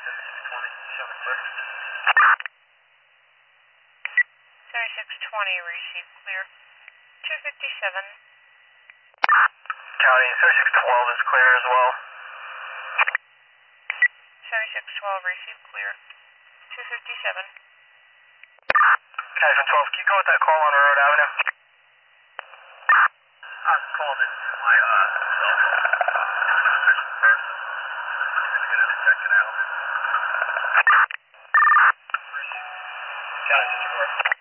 7620, receive clear. 257. County, 7612 is clear as well. 7612, receive clear. 257. County 12, can you go with that call on Railroad Avenue? I was called into my cell phone. There's a person. I'm going to get it checked out. County 54.